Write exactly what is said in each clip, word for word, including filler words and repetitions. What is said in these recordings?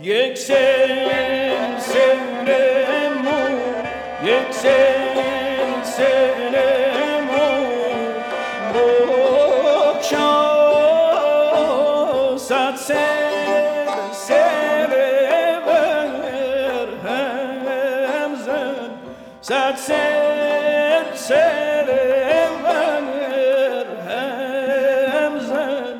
یک سلسله مو یک سلسله مو بکشا صد سلسله بر هم زن صد سلسله بر هم زن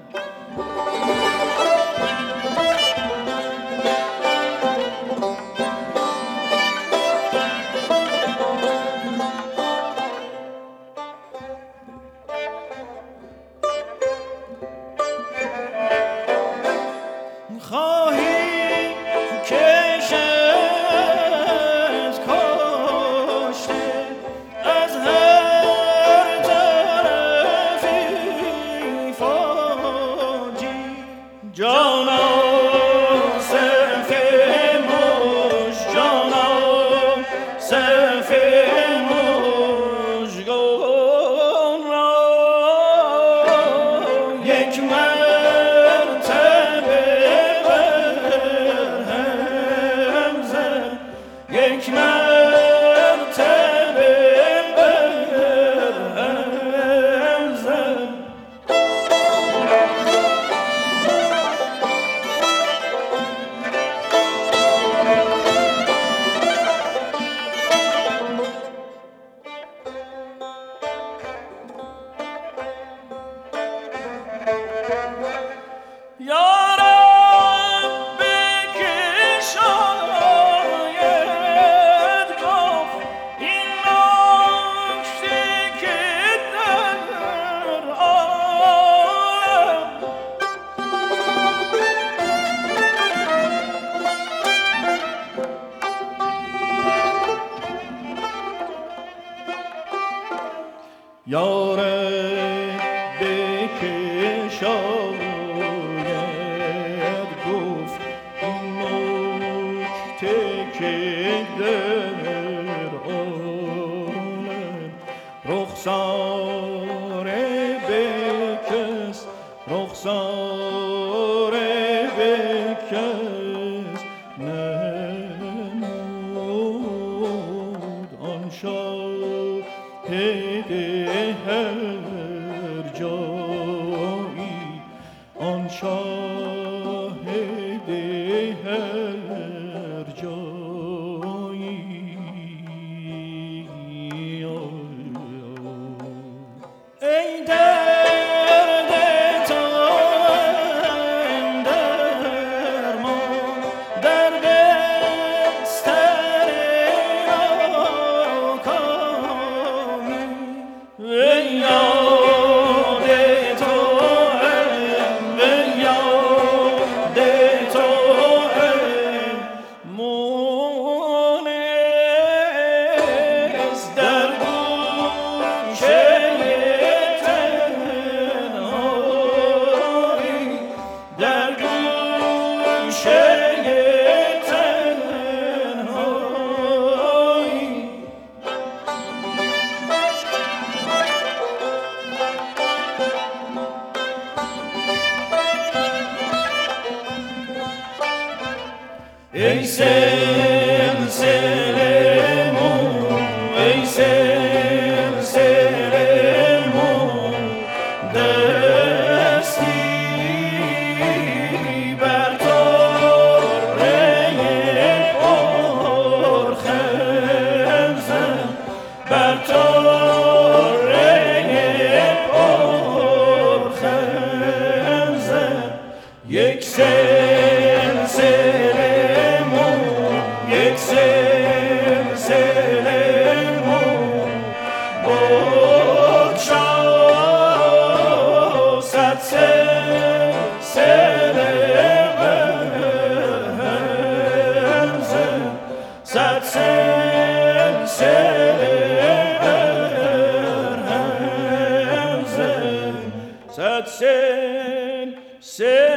یاره بکش آید گفت این نکته که در آمد رخسار بکس رخسار بکس نمود آن شاهد هر جایی آن شاهد هر جایی ای درد تو درمان در بستر ناکامی ای یاد تو ای یاد تو ای مونس در گوشه تنهایی در گوشه تنهایی ای سلسله مو ای سلسله مو دستی بر طره پرخم زن بر طره پرخم زن یک سلسله مو یک سلسله مو بکشا صد سلسله بر زن صد سلسله بر زن صد سلسله